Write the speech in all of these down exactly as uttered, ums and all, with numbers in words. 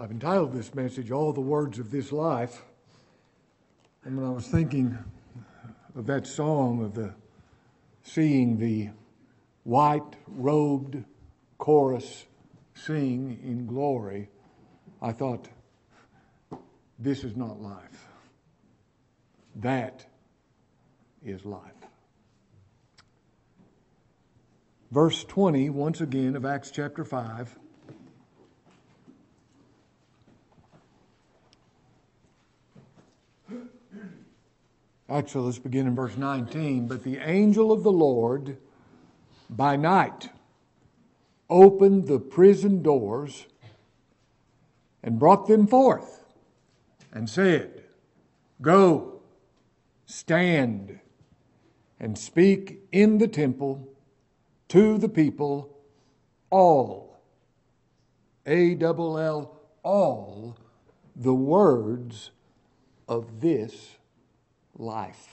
I've entitled this message, All the Words of This Life. And when I was thinking of that song of the seeing the white-robed chorus sing in glory, I thought, this is not life. That is life. Verse twenty, once again, of Acts chapter five. Actually, let's begin in verse nineteen. But the angel of the Lord by night opened the prison doors and brought them forth and said, Go, stand, and speak in the temple to the people all, A double L, all the words of this life.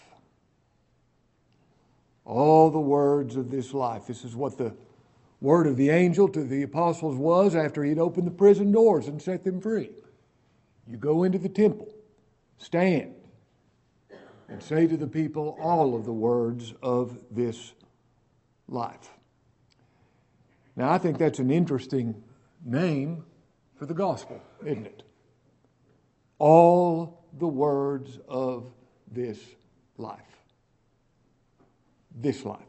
All the words of this life. This is what the word of the angel to the apostles was after he'd opened the prison doors and set them free. You go into the temple, stand, and say to the people all of the words of this life. Now, I think that's an interesting name for the gospel, isn't it? All the words of this life. This life.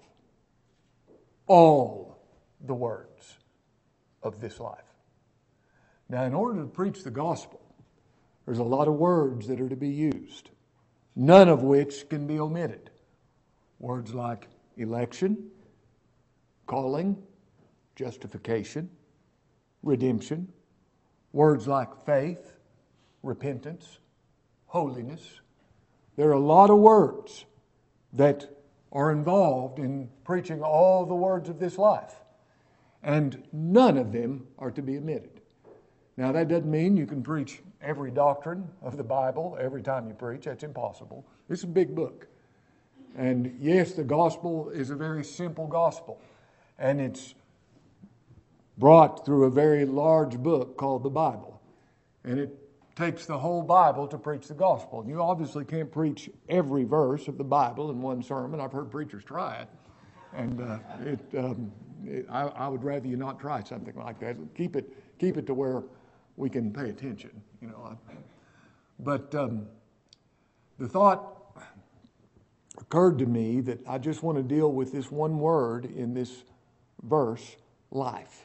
All the words of this life. Now, in order to preach the gospel, there's a lot of words that are to be used, none of which can be omitted. Words like election, calling, justification, redemption. Words like faith, repentance, holiness. There are a lot of words that are involved in preaching all the words of this life. And none of them are to be omitted. Now, that doesn't mean you can preach every doctrine of the Bible every time you preach. That's impossible. It's a big book. And yes, the gospel is a very simple gospel. And it's brought through a very large book called the Bible. And it takes the whole Bible to preach the gospel. And you obviously can't preach every verse of the Bible in one sermon. I've heard preachers try it. And uh, it, um, it, I, I would rather you not try something like that. Keep it, keep it to where we can pay attention. You know. But um, the thought occurred to me that I just want to deal with this one word in this verse, life.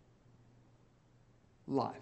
Life.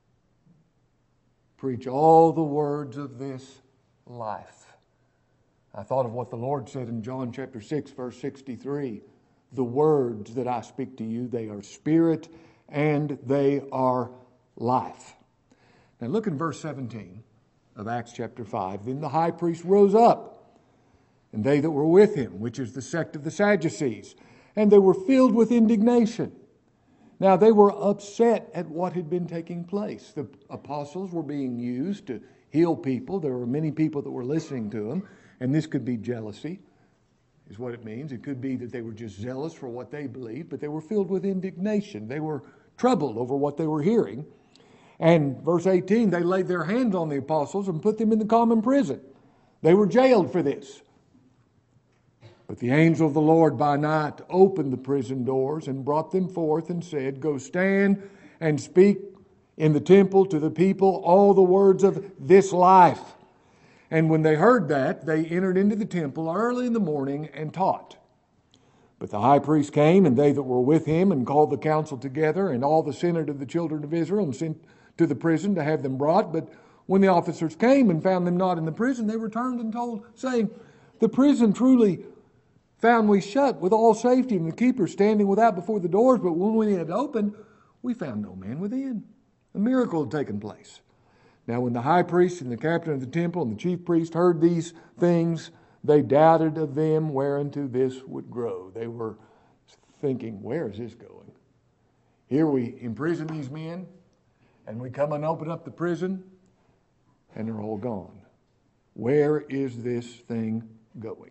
Preach all the words of this life. I thought of what the Lord said in John chapter six, verse sixty-three. The words that I speak to you, they are spirit and they are life. Now look in verse seventeen of Acts chapter five. Then the high priest rose up, and they that were with him, which is the sect of the Sadducees, and they were filled with indignation. Now, they were upset at what had been taking place. The apostles were being used to heal people. There were many people that were listening to them, and this could be jealousy, is what it means. It could be that they were just zealous for what they believed, but they were filled with indignation. They were troubled over what they were hearing. And verse eighteen, they laid their hands on the apostles and put them in the common prison. They were jailed for this. But the angel of the Lord by night opened the prison doors and brought them forth and said, Go stand and speak in the temple to the people all the words of this life. And when they heard that, they entered into the temple early in the morning and taught. But the high priest came, and they that were with him, and called the council together, and all the senate of the children of Israel, and sent to the prison to have them brought. But when the officers came and found them not in the prison, they returned and told, saying, The prison truly found we shut with all safety, and the keepers standing without before the doors. But when we had opened, we found no man within. A miracle had taken place. Now when the high priest and the captain of the temple and the chief priest heard these things, they doubted of them whereunto this would grow. They were thinking, where is this going? Here we imprison these men, and we come and open up the prison, and they're all gone. Where is this thing going?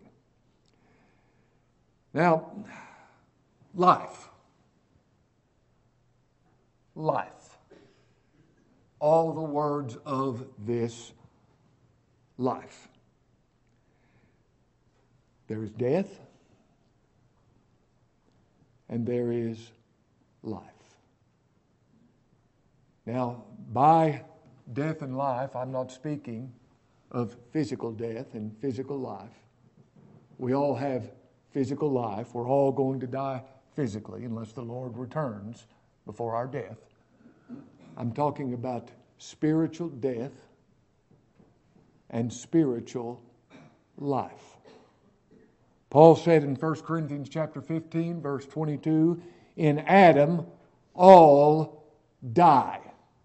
Now, life. Life. all the words of this life. There is death, and there is life. Now, by death and life, I'm not speaking of physical death and physical life. We all have physical life. We're all going to die physically unless the Lord returns before our death. I'm talking about spiritual death and spiritual life. Paul said in First Corinthians chapter fifteen, verse twenty-two, in Adam all die.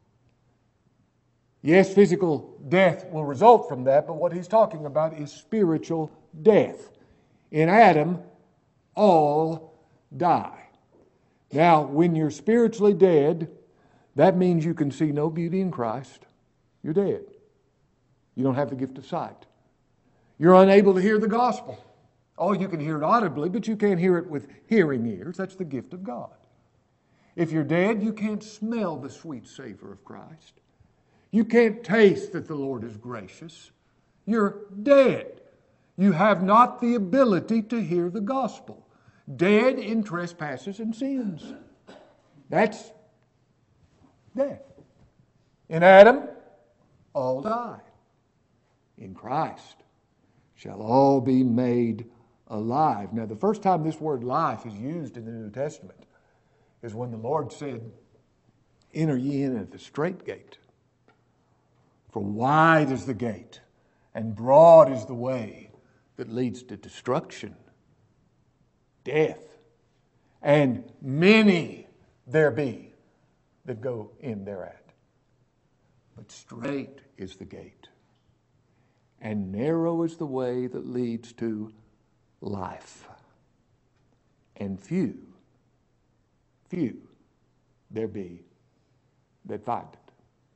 Yes, physical death will result from that, but what he's talking about is spiritual death. In Adam, all die. Now, when you're spiritually dead, that means you can see no beauty in Christ. You're dead. You don't have the gift of sight. You're unable to hear the gospel. Oh, you can hear it audibly, but you can't hear it with hearing ears. That's the gift of God. If you're dead, you can't smell the sweet savor of Christ. You can't taste that the Lord is gracious. You're dead. You have not the ability to hear the gospel. Dead in trespasses and sins. That's death. In Adam, all die. In Christ shall all be made alive. Now, the first time this word life is used in the New Testament is when the Lord said, enter ye in at the strait gate. For wide is the gate, and broad is the way that leads to destruction, death, and many there be that go in thereat. But strait is the gate, and narrow is the way that leads to life, and few, few there be that find it.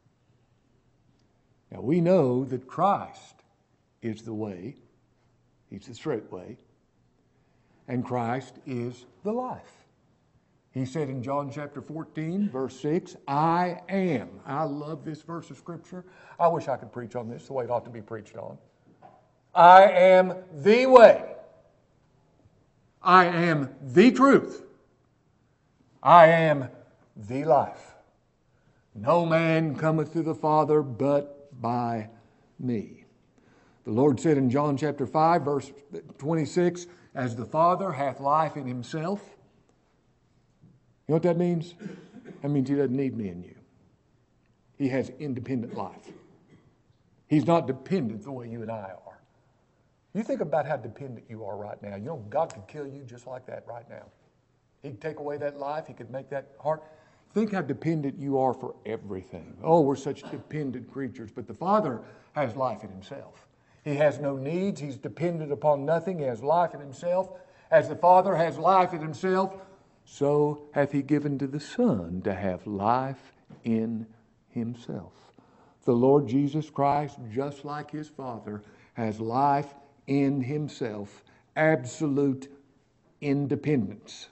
Now we know that Christ is the way, He's the straight way, and Christ is the life. He said in John chapter fourteen, verse six, I am. I love this verse of Scripture. I wish I could preach on this the way it ought to be preached on. I am the way. I am the truth. I am the life. No man cometh to the Father but by me. The Lord said in John chapter five, verse twenty-six, as the Father hath life in Himself. You know what that means? That means He doesn't need me and you. He has independent life. He's not dependent the way you and I are. You think about how dependent you are right now. You know, God could kill you just like that right now. He could take away that life. He could make that heart. Think how dependent you are for everything. Oh, we're such dependent creatures. But the Father has life in Himself. He has no needs. He's dependent upon nothing. He has life in Himself. As the Father has life in Himself, so hath He given to the Son to have life in Himself. The Lord Jesus Christ, just like His Father, has life in Himself. Absolute independence.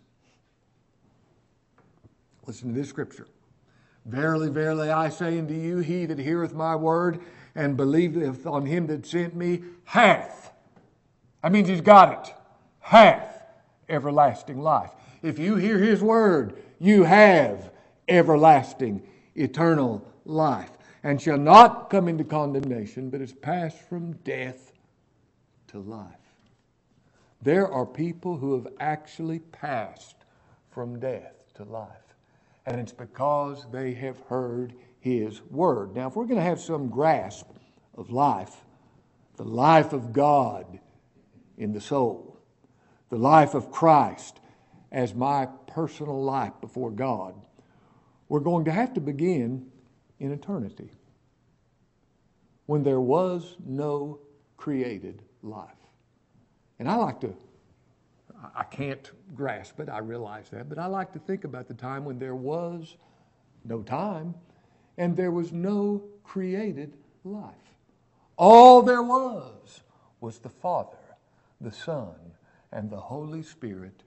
Listen to this scripture. Verily, verily, I say unto you, he that heareth my word and believeth on Him that sent me hath. That means he's got it. Hath everlasting life. If you hear His word, you have everlasting, eternal life, and shall not come into condemnation, but is passed from death to life. There are people who have actually passed from death to life. And it's because they have heard His word. Now, if we're going to have some grasp of life, the life of God in the soul, the life of Christ as my personal life before God, we're going to have to begin in eternity, when there was no created life. And I like to I can't grasp it, I realize that, but I like to think about the time when there was no time and there was no created life. All there was was the Father, the Son, and the Holy Spirit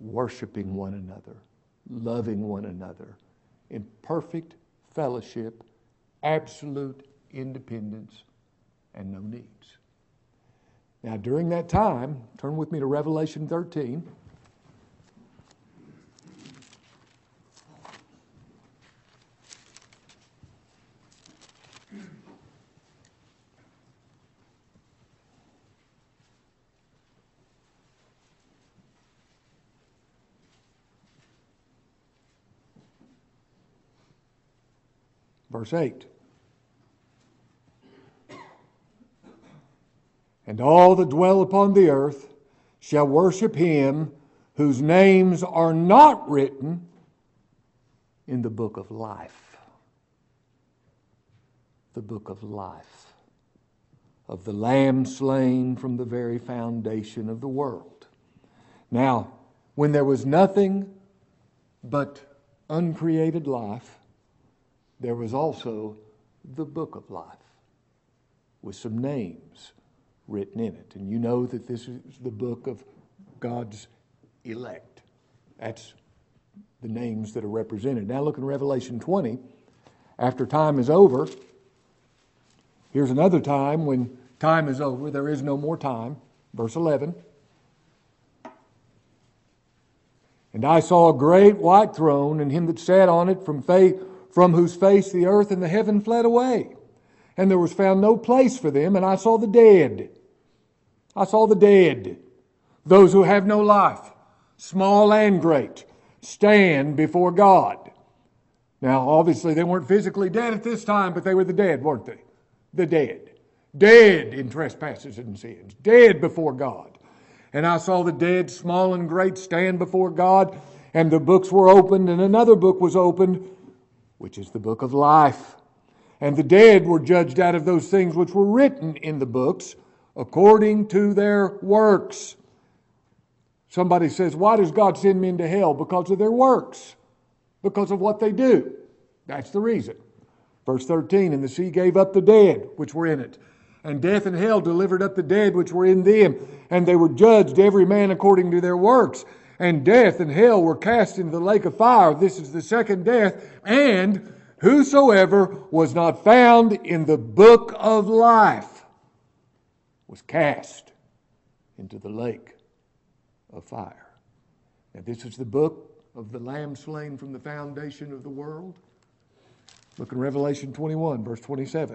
worshiping one another, loving one another in perfect fellowship absolute independence and no needs. Now, during that time, turn with me to Revelation thirteen. Verse eight. And all that dwell upon the earth shall worship him whose names are not written in the book of life. The book of life of the Lamb slain from the very foundation of the world. Now, when there was nothing but uncreated life, there was also the book of life with some names written in it. And you know that this is the book of God's elect. That's the names that are represented. Now look in Revelation twenty. After time is over, here's another time when time is over. There is no more time. Verse eleven. And I saw a great white throne, and him that sat on it, from faith, from whose face the earth and the heaven fled away. And there was found no place for them, and I saw the dead. I saw the dead, those who have no life, small and great, stand before God. Now, obviously, they weren't physically dead at this time, but they were the dead, weren't they? The dead. Dead in trespasses and sins. Dead before God. And I saw the dead, small and great, stand before God, and the books were opened, and another book was opened, which is the book of life. And the dead were judged out of those things which were written in the books, according to their works. Somebody says, why does God send men to hell? Because of their works. Because of what they do. That's the reason. Verse thirteen, and the sea gave up the dead which were in it, and death and hell delivered up the dead which were in them, and they were judged every man according to their works. And death and hell were cast into the lake of fire. This is the second death. And whosoever was not found in the book of life was cast into the lake of fire. Now this is the book of the Lamb slain from the foundation of the world. Look in Revelation twenty-one, verse twenty-seven.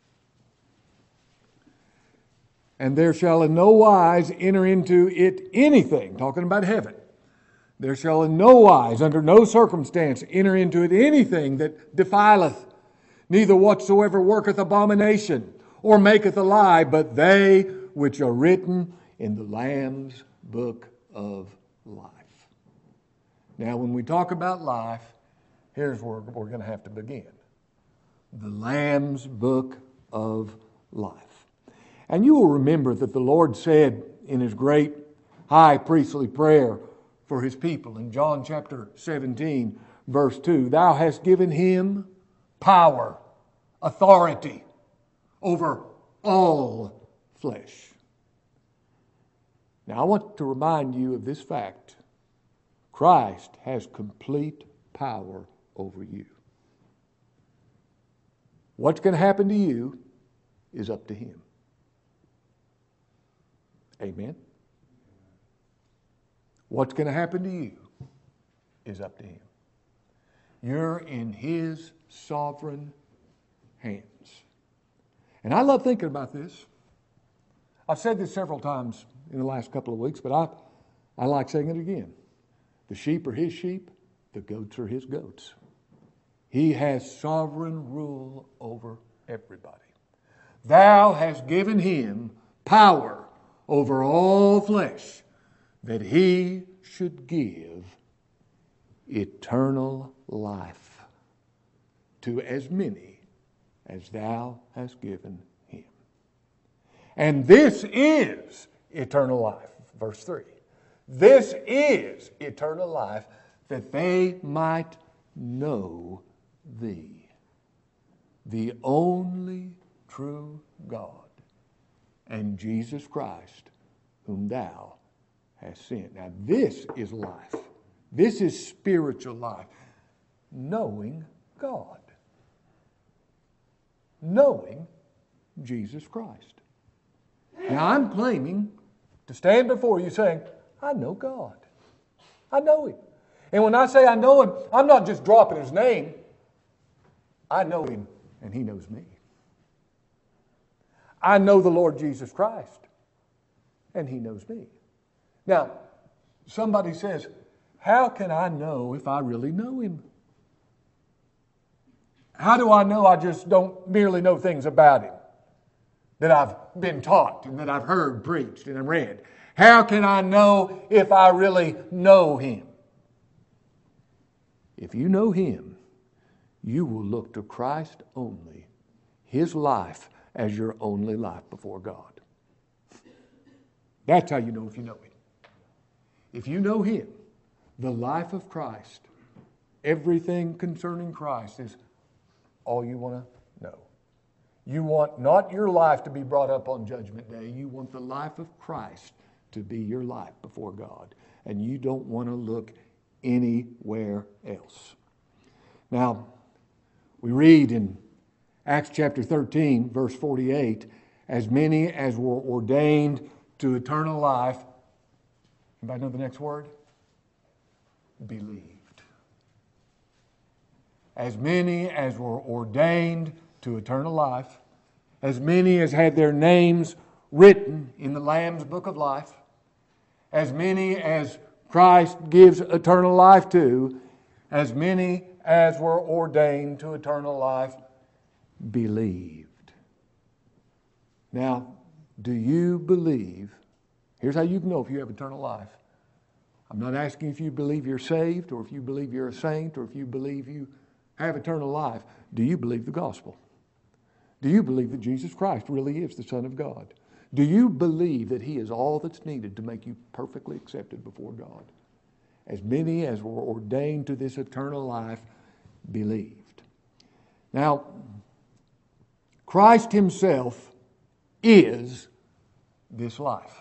And there shall in no wise enter into it anything, talking about heaven. There shall in no wise, under no circumstance, enter into it anything that defileth, neither whatsoever worketh abomination, or maketh a lie, but they which are written in the Lamb's book of life. Now, when we talk about life, here's where we're going to have to begin. The Lamb's book of life. And you will remember that the Lord said in his great high priestly prayer for his people in John chapter seventeen, verse two, thou hast given him power, authority over all flesh. Now I want to remind you of this fact. Christ has complete power over you. What's going to happen to you is up to him. Amen. What's going to happen to you is up to him. You're in his sovereign hands. And I love thinking about this. I've said this several times in the last couple of weeks, but I, I like saying it again. The sheep are his sheep, the goats are his goats. He has sovereign rule over everybody. Thou hast given him power over all flesh, that he should give eternal life to as many as thou hast given him. And this is eternal life. Verse three. This is eternal life, that they might know thee, the only true God, and Jesus Christ, whom thou hast sent. Now this is life. This is spiritual life. Knowing God. knowing Jesus Christ. Now, I'm claiming to stand before you saying, I know God. I know Him. And when I say I know Him, I'm not just dropping His name. I know Him, and He knows me. I know the Lord Jesus Christ, and He knows me. Now, somebody says, how can I know if I really know Him? How do I know I just don't merely know things about Him that I've been taught and that I've heard preached and read? How can I know if I really know Him? If you know Him, you will look to Christ only, His life as your only life before God. That's how you know if you know Him. If you know Him, the life of Christ, everything concerning Christ is all you want to know. You want not your life to be brought up on Judgment Day. You want the life of Christ to be your life before God. And you don't want to look anywhere else. Now, we read in Acts chapter thirteen, verse forty-eight, as many as were ordained to eternal life. Anybody know the next word? Believed. As many as were ordained to eternal life, as many as had their names written in the Lamb's book of life, as many as Christ gives eternal life to, as many as were ordained to eternal life, believed. Now, do you believe? Here's how you can know if you have eternal life. I'm not asking if you believe you're saved or if you believe you're a saint or if you believe you have eternal life. Do you believe the gospel? Do you believe that Jesus Christ really is the Son of God? Do you believe that He is all that's needed to make you perfectly accepted before God? As many as were ordained to this eternal life believed. Now, Christ Himself is this life.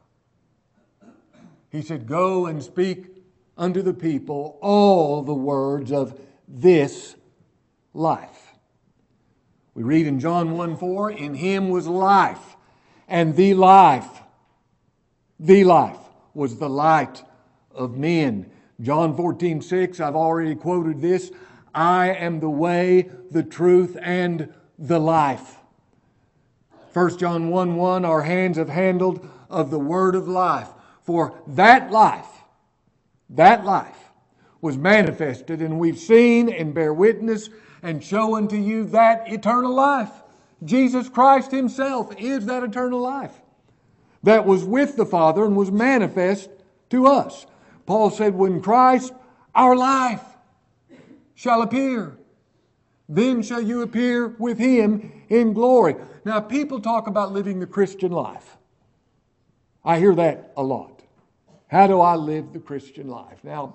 He said, go and speak unto the people all the words of this life. We read in John one four, in Him was life, and the life, the life was the light of men. John fourteen six, I've already quoted this. I am the way, the truth, and the life. First John one one, our hands have handled of the word of life. For that life, that life was manifested, and we've seen and bear witness and show unto you that eternal life. Jesus Christ Himself is that eternal life that was with the Father and was manifest to us. Paul said, when Christ, our life, shall appear, then shall you appear with Him in glory. Now, people talk about living the Christian life. I hear that a lot. How do I live the Christian life? Now,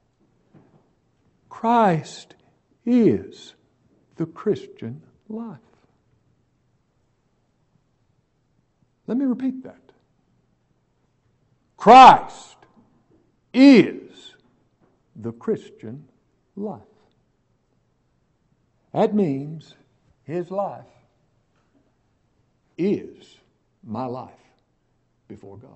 Christ is the Christian life. Let me repeat that. Christ is the Christian life. That means His life is my life before God.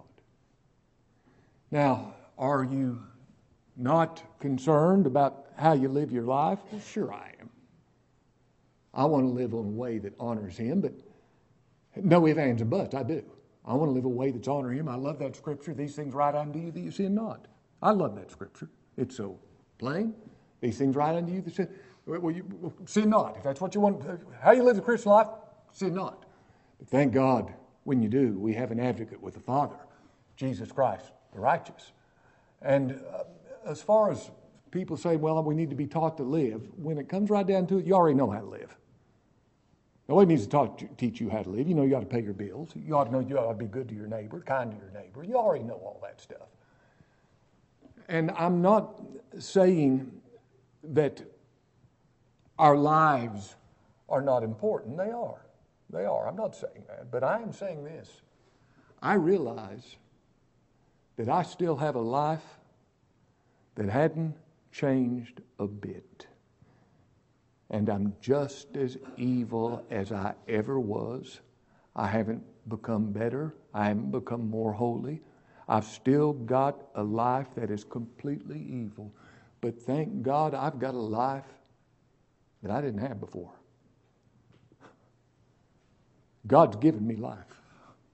Now, are you not concerned about how you live your life? Well, sure I am. I want to live in a way that honors Him, but no ifs, ands, and buts, I do. I want to live a way that's honoring Him. I love that scripture, these things write unto you that you sin not. I love that scripture. It's so plain. These things write unto you that sin, well, you, well, sin not. If that's what you want, how you live the Christian life, sin not. But thank God, when you do, we have an advocate with the Father, Jesus Christ, the righteous. And uh, as far as people say, well, we need to be taught to live, when it comes right down to it, you already know how to live. Nobody needs to talk, teach you how to live. You know you ought to pay your bills. You ought to know you ought to be good to your neighbor, kind to your neighbor. You already know all that stuff. And I'm not saying that our lives are not important. They are. They are. I'm not saying that. But I am saying this. I realize that I still have a life that hadn't changed a bit. and I'm just as evil as I ever was. I haven't become better. I haven't become more holy. I've still got a life that is completely evil. But thank God I've got a life that I didn't have before. God's given me life.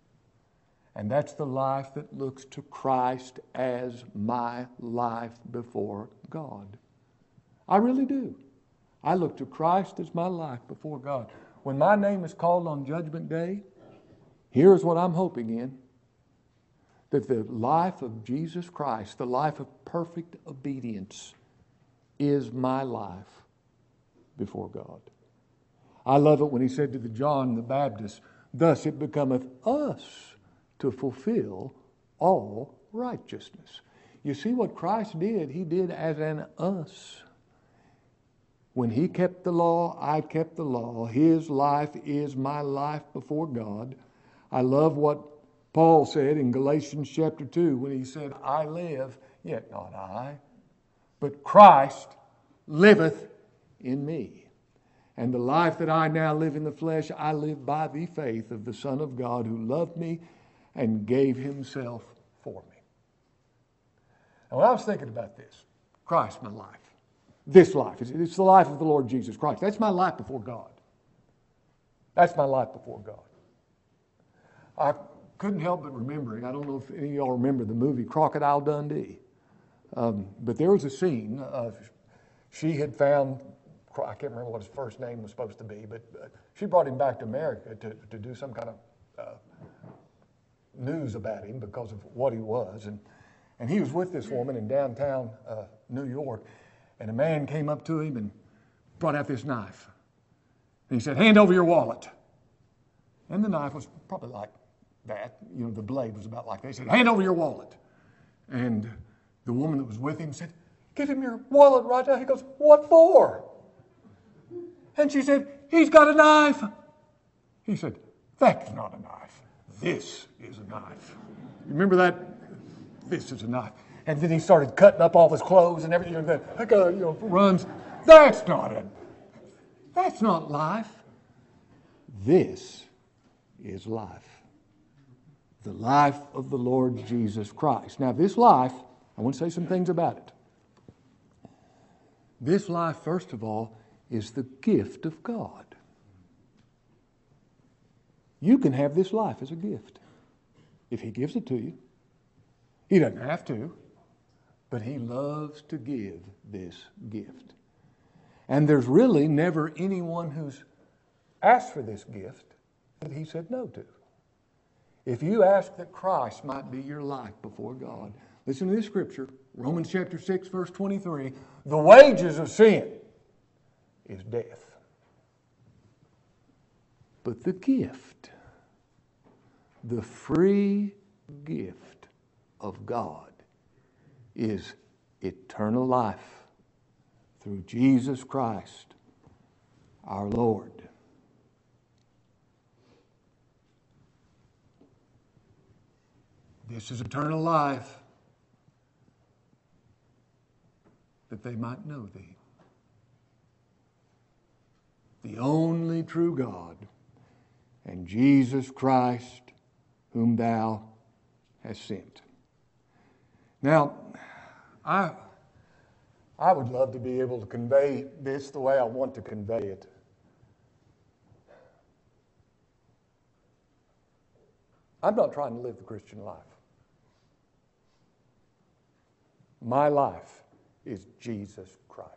And that's the life that looks to Christ as my life before God. I really do. I look to Christ as my life before God. When my name is called on Judgment Day, here's what I'm hoping in. That the life of Jesus Christ, the life of perfect obedience, is my life before God. I love it when he said to the John the Baptist, thus it becometh us to fulfill all righteousness. You see what Christ did? He did as an us. When he kept the law, I kept the law. His life is my life before God. I love what Paul said in Galatians chapter two when he said, I live, yet not I, but Christ liveth in me. And the life that I now live in the flesh, I live by the faith of the Son of God who loved me and gave himself for me. And when I was thinking about this, Christ, my life, this life, it's the life of the Lord Jesus Christ. That's my life before God. That's my life before God. I couldn't help but remembering, I don't know if any of y'all remember the movie Crocodile Dundee, um, but there was a scene of, she had found, I can't remember what his first name was supposed to be, but uh, she brought him back to America to, to do some kind of uh, news about him because of what he was. And, and he was with this woman in downtown uh, New York, and a man came up to him and brought out this knife. And he said, hand over your wallet. And the knife was probably like that. You know, the blade was about like that. He said, hand over your wallet. And the woman that was with him said, give him your wallet right now. He goes, what for? And she said, he's got a knife. He said, that's not a knife. This is a knife. You remember that? This is a knife. And then he started cutting up all his clothes and everything. And then, you know, runs. That's not it. That's not life. This is life. The life of the Lord Jesus Christ. Now, this life, I want to say some things about it. This life, first of all, is the gift of God. You can have this life as a gift if he gives it to you. He doesn't have to, but he loves to give this gift. And there's really never anyone who's asked for this gift that he said no to. If you ask that Christ might be your life before God, listen to this scripture, Romans chapter six, verse twenty-three, the wages of sin is death. But the gift, the free gift of God is eternal life through Jesus Christ, our Lord. This is eternal life, that they might know thee, the only true God, and Jesus Christ, whom thou hast sent. Now, I, I would love to be able to convey this the way I want to convey it. I'm not trying to live the Christian life. My life is Jesus Christ.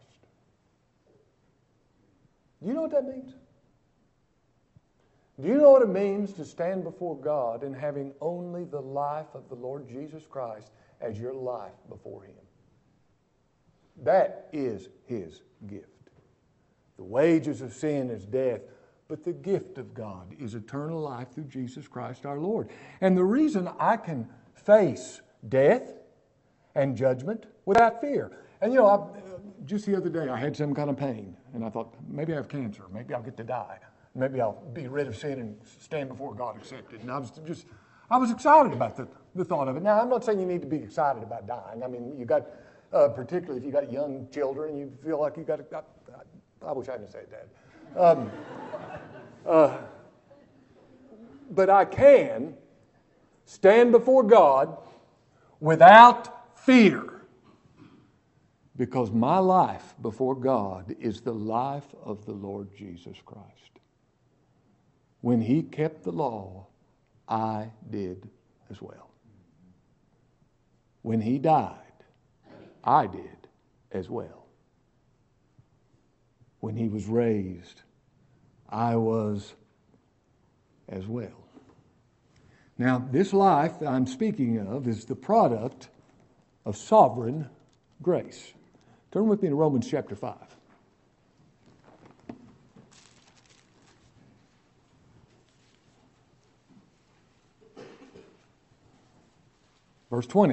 Do you know what that means? Do you know what it means to stand before God and having only the life of the Lord Jesus Christ as your life before him? That is his gift. The wages of sin is death, but the gift of God is eternal life through Jesus Christ our Lord. And the reason I can face death and judgment without fear. And you know, I, just the other day I had some kind of pain, and I thought, maybe I have cancer, maybe I'll get to die. Maybe I'll be rid of sin and stand before God accepted. And I was just, I was excited about the, the thought of it. Now, I'm not saying you need to be excited about dying. I mean, you got, uh, particularly if you got young children, you feel like you got, got I wish I hadn't said that. Um, uh, but I can stand before God without fear, because my life before God is the life of the Lord Jesus Christ. When He kept the law, I did as well. When He died, I did as well. When He was raised, I was as well. Now, this life that I'm speaking of is the product of sovereign grace. Turn with me to Romans chapter five. Verse twenty.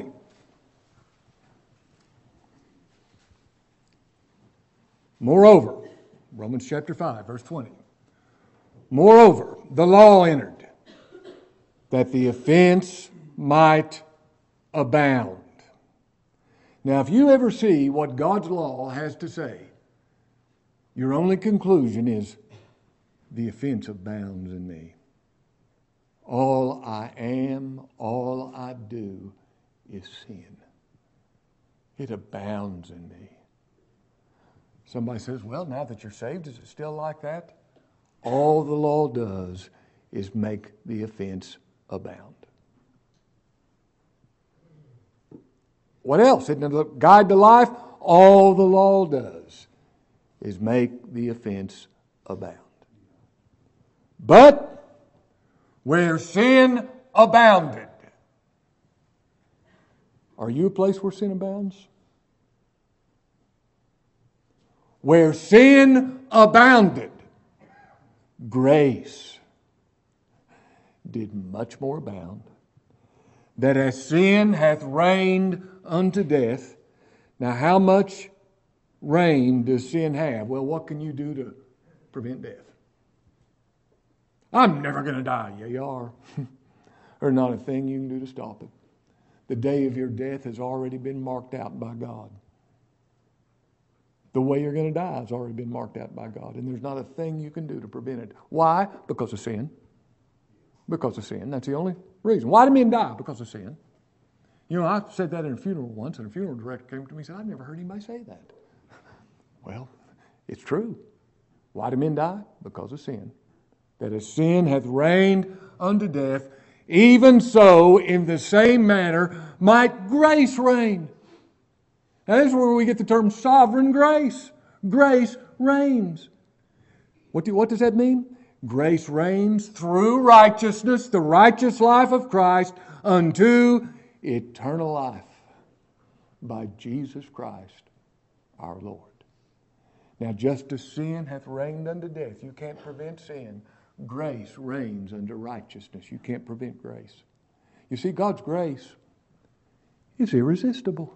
Moreover, Romans chapter five, verse twenty. Moreover, the law entered, that the offense might abound. Now, if you ever see what God's law has to say, your only conclusion is, the offense abounds in me. All I am, all I do is sin. It abounds in me. Somebody says, well, now that you're saved, is it still like that? All the law does is make the offense abound. What else? Isn't it a guide to life? All the law does is make the offense abound. But where sin abounded. Are you a place where sin abounds? Where sin abounded, grace did much more abound. That as sin hath reigned unto death. Now, how much reign does sin have? Well, what can you do to prevent death? I'm never going to die. Yeah, you are. There's not a thing you can do to stop it. The day of your death has already been marked out by God. The way you're going to die has already been marked out by God. And there's not a thing you can do to prevent it. Why? Because of sin. Because of sin. That's the only reason. Why do men die? Because of sin. You know, I said that in a funeral once, and a funeral director came to me and said, I've never heard anybody say that. Well, it's true. Why do men die? Because of sin. That as sin hath reigned unto death, even so in the same manner might grace reign. Now, this is where we get the term sovereign grace. Grace reigns. What, do, what does that mean? Grace reigns through righteousness, the righteous life of Christ, unto eternal life by Jesus Christ our Lord. Now, just as sin hath reigned unto death, you can't prevent sin. Grace reigns unto righteousness. You can't prevent grace. You see, God's grace is irresistible.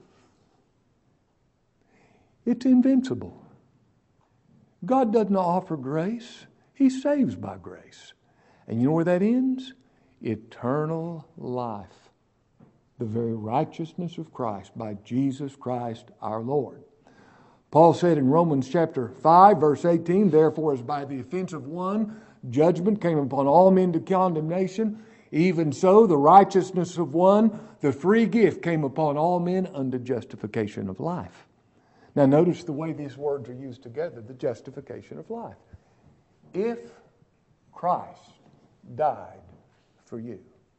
It's invincible. God doesn't offer grace. He saves by grace. And you know where that ends? Eternal life. The very righteousness of Christ by Jesus Christ our Lord. Paul said in Romans chapter five, verse eighteen, therefore as by the offense of one, judgment came upon all men to condemnation, even so the righteousness of one, the free gift came upon all men unto justification of life. Now notice the way these words are used together, the justification of life. If Christ died for you,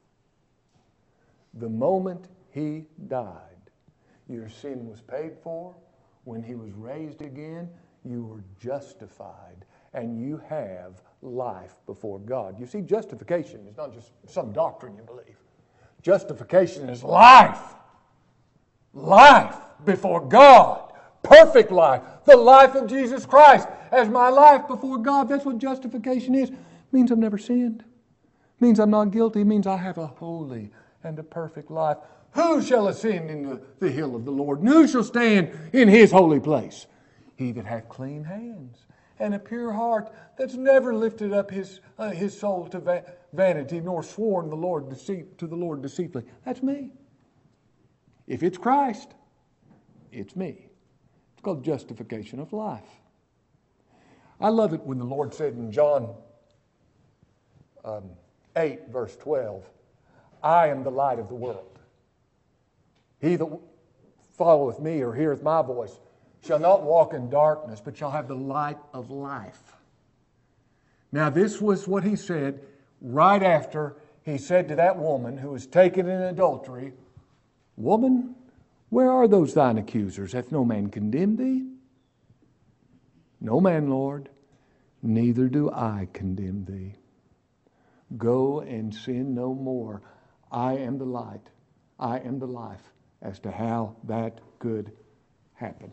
the moment He died, your sin was paid for. When He was raised again, you were justified, and you have life before God. You see, justification is not just some doctrine you believe. Justification is life. Life before God. Perfect life. The life of Jesus Christ as my life before God. That's what justification is. It means I've never sinned. It means I'm not guilty. It means I have a holy and a perfect life. Who shall ascend into the hill of the Lord? And who shall stand in His holy place? He that hath clean hands and a pure heart, that's never lifted up his uh, his soul to va- vanity, nor sworn the Lord deceit, to the Lord deceitfully. That's me. If it's Christ, it's me. It's called justification of life. I love it when the Lord said in John um, eight, verse twelve, I am the light of the world. He that followeth me or heareth my voice shall not walk in darkness, but shall have the light of life. Now, this was what he said right after he said to that woman who was taken in adultery, Woman, where are those thine accusers? Hath no man condemned thee? No man, Lord, neither do I condemn thee. Go and sin no more. I am the light. I am the life as to how that could happen.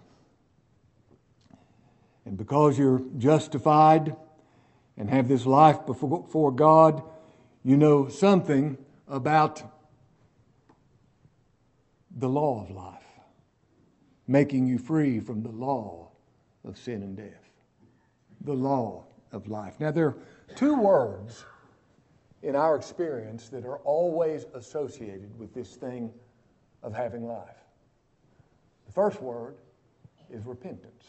And because you're justified and have this life before God, you know something about the law of life, making you free from the law of sin and death. The law of life. Now, there are two words in our experience that are always associated with this thing of having life. The first word is repentance.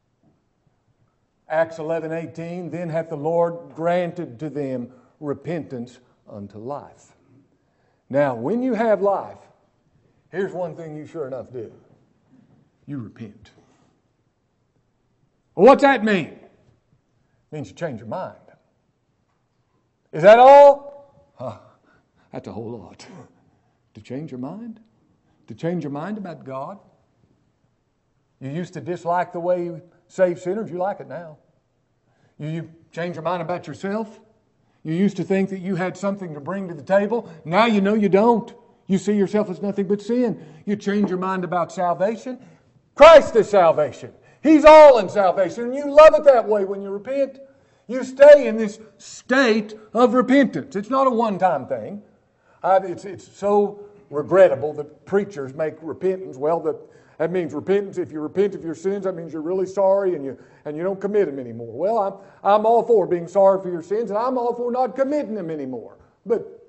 Acts eleven eighteen, then hath the Lord granted to them repentance unto life. Now, when you have life, here's one thing you sure enough do. You repent. Well, what's that mean? It means you change your mind. Is that all? Huh, that's a whole lot. To change your mind? To change your mind about God? You used to dislike the way you save sinners. You like it now. You, you change your mind about yourself. You used to think that you had something to bring to the table. Now you know you don't. You see yourself as nothing but sin. You change your mind about salvation. Christ is salvation. He's all in salvation. And you love it that way when you repent. You stay in this state of repentance. It's not a one-time thing. Uh, it's, it's so regrettable that preachers make repentance. Well, that, that means repentance. If you repent of your sins, that means you're really sorry and you and you don't commit them anymore. Well, I'm, I'm all for being sorry for your sins, and I'm all for not committing them anymore. But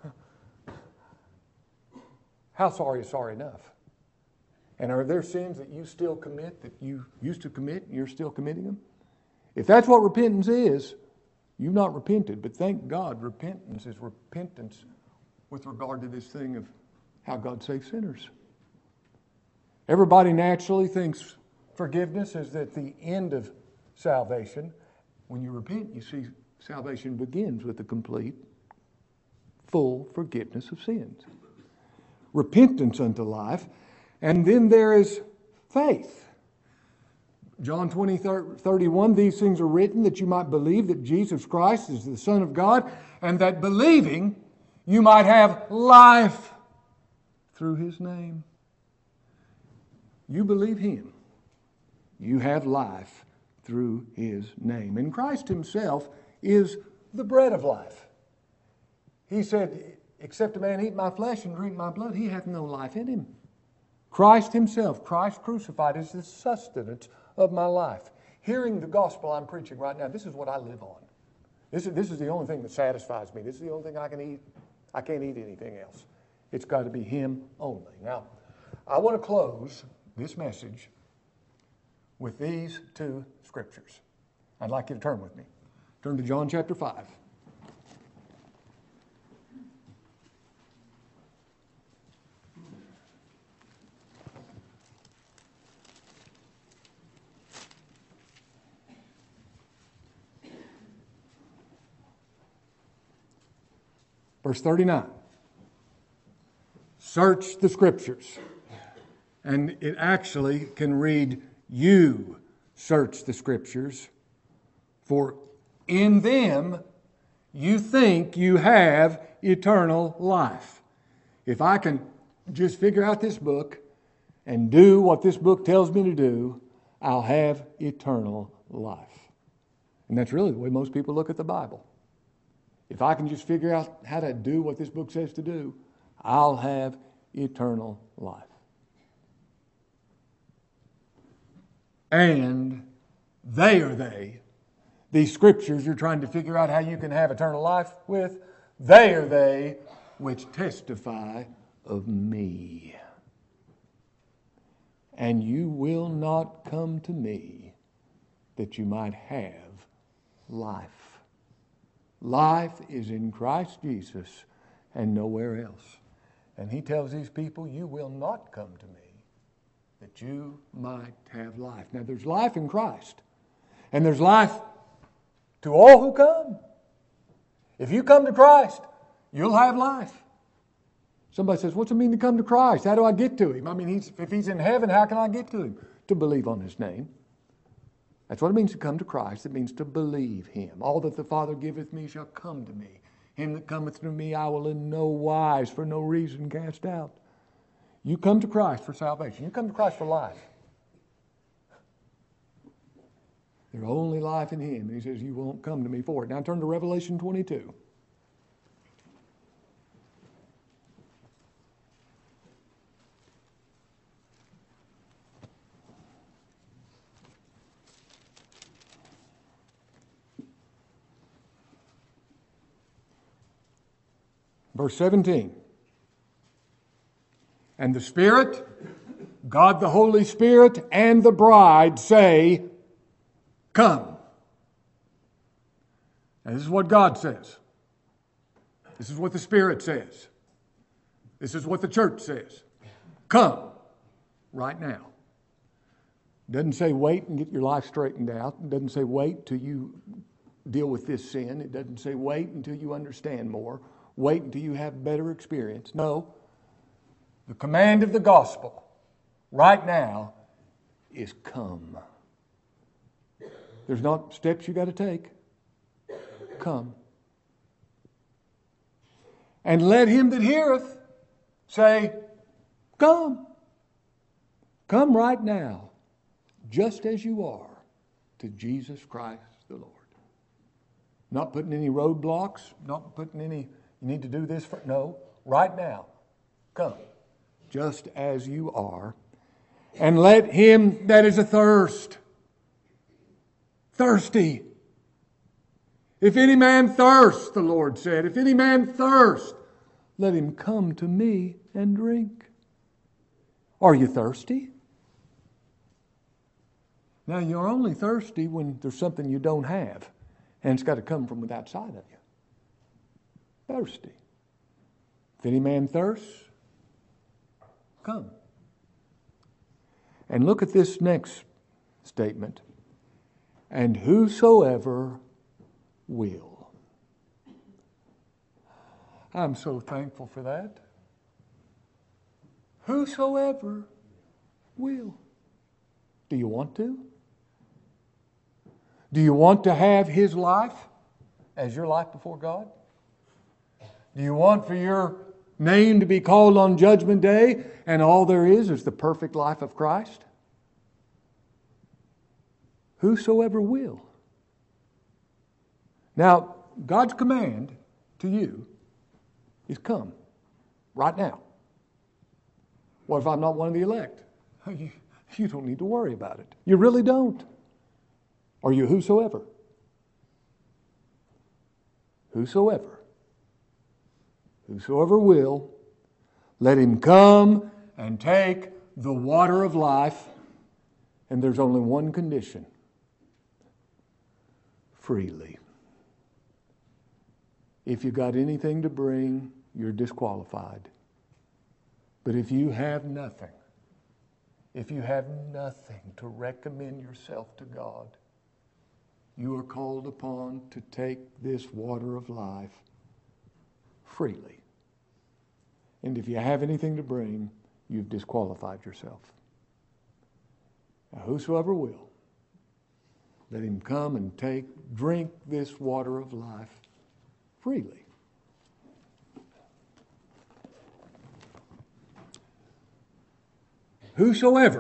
how sorry is sorry enough? And are there sins that you still commit that you used to commit and you're still committing them? If that's what repentance is, you've not repented. But thank God, repentance is repentance with regard to this thing of how God saves sinners. Everybody naturally thinks forgiveness is at the end of salvation. When you repent, you see salvation begins with the complete, full forgiveness of sins. Repentance unto life. And then there is faith. John twenty, thirty-one, these things are written that you might believe that Jesus Christ is the Son of God, and that believing you might have life through His name. You believe Him. You have life through His name. And Christ Himself is the bread of life. He said, except a man eat my flesh and drink my blood, he hath no life in him. Christ Himself, Christ crucified, is the sustenance of my life. Hearing the gospel I'm preaching right now, this is what I live on. This is, this is the only thing that satisfies me. This is the only thing I can eat. I can't eat anything else. It's got to be Him only. Now, I want to close this message with these two scriptures. I'd like you to turn with me. Turn to John chapter five. Verse thirty-nine. Search the scriptures. And it actually can read, you search the scriptures, for in them you think you have eternal life. If I can just figure out this book and do what this book tells me to do, I'll have eternal life. And that's really the way most people look at the Bible. If I can just figure out how to do what this book says to do, I'll have eternal life. And they are they. These scriptures you're trying to figure out how you can have eternal life with, they are they which testify of me. And you will not come to me that you might have life. Life is in Christ Jesus and nowhere else. And he tells these people, you will not come to me that you might have life. Now there's life in Christ. And there's life to all who come. If you come to Christ, you'll have life. Somebody says, what's it mean to come to Christ? How do I get to him? I mean, he's, if he's in heaven, how can I get to him? To believe on his name. That's what it means to come to Christ. It means to believe him. All that the Father giveth me shall come to me. Him that cometh to me I will in no wise, for no reason, cast out. You come to Christ for salvation. You come to Christ for life. There's only life in him. And he says, you won't come to me for it. Now turn to Revelation twenty-two. Verse seventeen. And the Spirit, God the Holy Spirit, and the bride say, come. And this is what God says. This is what the Spirit says. This is what the church says. Come right now. It doesn't say wait and get your life straightened out. It doesn't say wait till you deal with this sin. It doesn't say wait until you understand more. Wait until you have better experience. No. The command of the gospel right now is come. There's not steps you got to take. Come. And let him that heareth say, come. Come right now, just as you are, to Jesus Christ the Lord. Not putting any roadblocks, not putting any, you need to do this for, no, right now, come. Just as you are, and let him that is athirst, thirsty. If any man thirst, the Lord said, if any man thirst, let him come to me and drink. Are you thirsty? Now you're only thirsty when there's something you don't have, and it's got to come from outside of you. Thirsty. If any man thirsts, come. And look at this next statement. And whosoever will. I'm so thankful for that. Whosoever will. Do you want to? Do you want to have his life as your life before God? Do you want for your name to be called on Judgment Day, and all there is is the perfect life of Christ? Whosoever will. Now, God's command to you is come, right now. What if I'm not one of the elect? You, you don't need to worry about it. You really don't. Are you whosoever? Whosoever. Whosoever will, let him come and take the water of life. And there's only one condition. Freely. If you got anything to bring, you're disqualified. But if you have nothing, if you have nothing to recommend yourself to God, you are called upon to take this water of life freely. And if you have anything to bring, you've disqualified yourself. Now, whosoever will, let him come and take, drink this water of life freely. Whosoever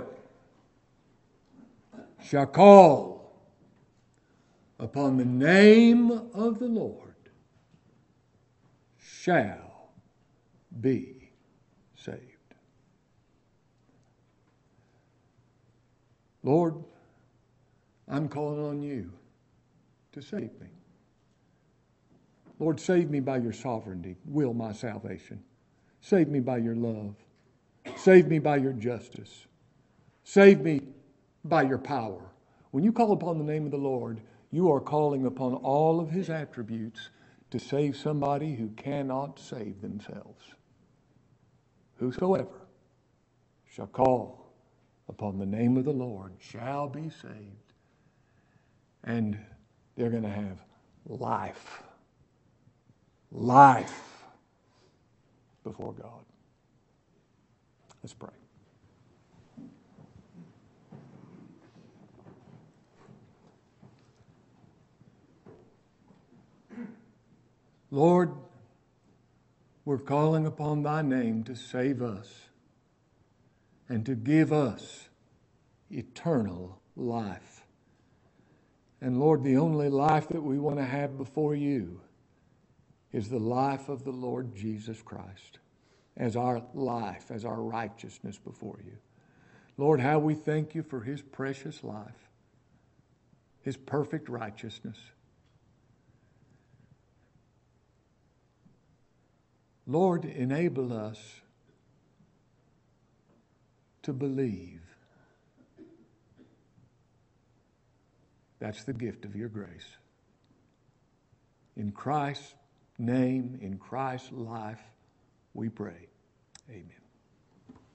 shall call upon the name of the Lord shall be saved. Lord, I'm calling on you to save me. Lord, save me by your sovereignty. Will my salvation. Save me by your love. Save me by your justice. Save me by your power. When you call upon the name of the Lord, You are calling upon all of His attributes to save somebody who cannot save themselves. Whosoever shall call upon the name of the Lord shall be saved. And they're going to have life. Life before God. Let's pray. Lord, we're calling upon Thy name to save us and to give us eternal life. And Lord, the only life that we want to have before You is the life of the Lord Jesus Christ as our life, as our righteousness before You. Lord, how we thank You for His precious life, His perfect righteousness. Lord, enable us to believe. That's the gift of Your grace. In Christ's name, in Christ's life, we pray. Amen.